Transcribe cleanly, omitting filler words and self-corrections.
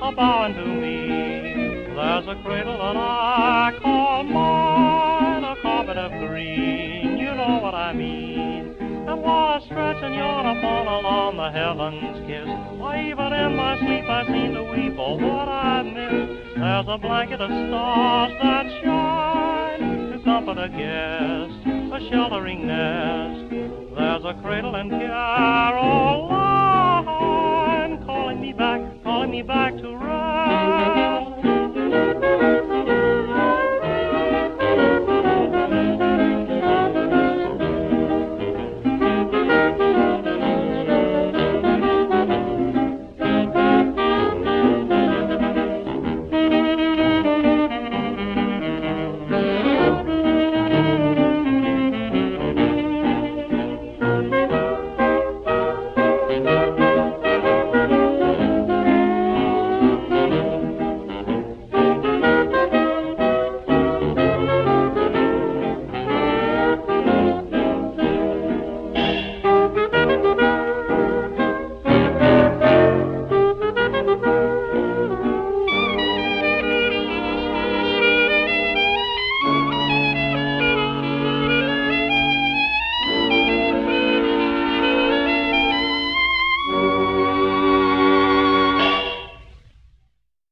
a bowing to me. There's a cradle that I call mine, a carpet of green, you know what I mean. And while I stretch and yawn upon along the heavens kiss, why even in my sleep I seem to weep for what I miss. There's a blanket of stars that shine to comfort a guest, a sheltering nest. There's a cradle in Caroline calling me back to rest.